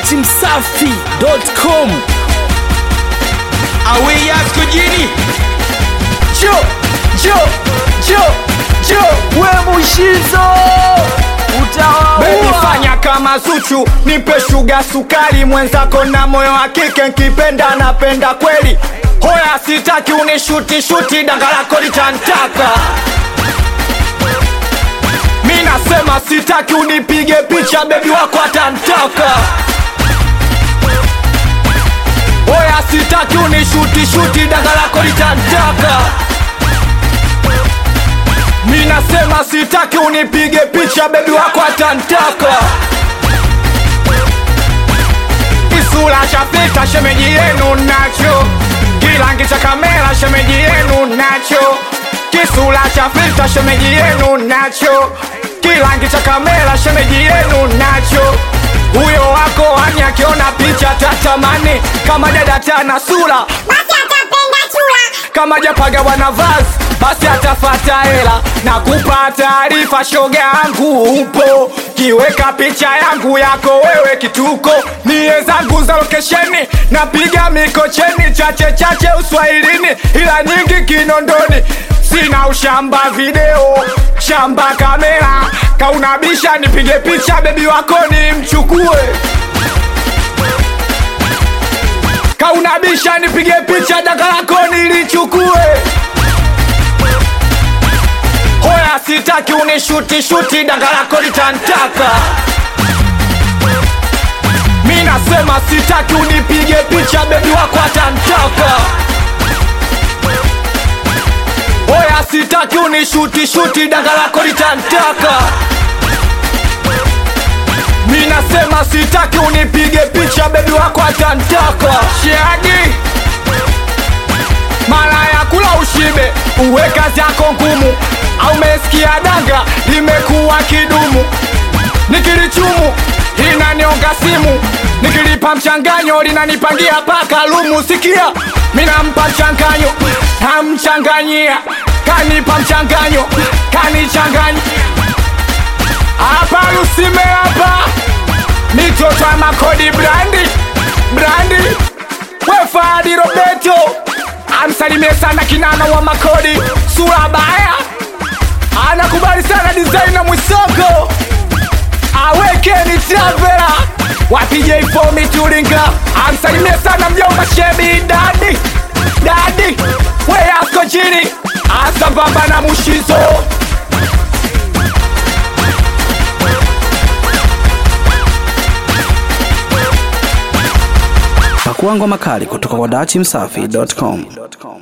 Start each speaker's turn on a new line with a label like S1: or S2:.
S1: datimsafi.com.
S2: Awe yasko jini
S1: Jo we Mushizo utawaua.
S2: Baby fanya kama Zuchu, nipe sugar sukari, mwenzako na moyo hakike nkipenda napenda kweli. Hoya sitaki unishuti danga lako litantaka. Mina sema sitaki unipige picha, baby wako atantaka. Hoya sitaki unishuti danga lako litantaka. Mina sema sitaki unipige picha, baby wako atantaka. Kisula cha filter shemeji yenu nacho, kilangi cha kamera shemeji yenu nacho. Kisula cha filter shemeji yenu nacho, kilangi cha kamera shemeji yenu nacho. Huyo wako hani akiona picha tatamani, kama dada tana sura
S3: basi atapenda chura,
S2: kama japaga wana vazi basi atafata hela. Na kupa taarifa shoga yangu upo, kiweka picha yangu yako wewe kituko. Nie zangu za lokesheni napiga mikocheni, chache uswahilini ila nyingi Kinondoni. Sina ushamba video, shamba kamera, kaunabisha nipige picha baby wako ni mchukue. Kaunabisha nipige picha danga lako nilichukue. Hoya sitaki unishuti danga lako litantaka. Mina sema sitaki unipige picha, baby wako atantaka. Hoya sitaki unishuti danga lako litantaka. Mina sema sitaki unipige picha, baby wako atantaka. Shiagi mara ya kula ushibe, uwe kazi yako ngumu, au mesikia danga limekuwa kidumu. Nikilichumu linanionga simu, nikilipa mchanganyo linanipangia paka lumu. Sikia mina mpa mchanganyo, namchanganyia, kanipa mchanganyo, kanichanganya. Hapa Lusime hapa mitoto wa makodi brandi Wefadi Roberto, amsalimie sana kinana wa makodi sura baya, anakubali sana designer Mwisoko. Aweke ni Travela wapije ifomi Turinga, amsalimie sana mjomba Shebi Dadi we yasko chini asambamba na Mushizo.
S1: Pakuangwa makali kutoka kwa datimsafi.com.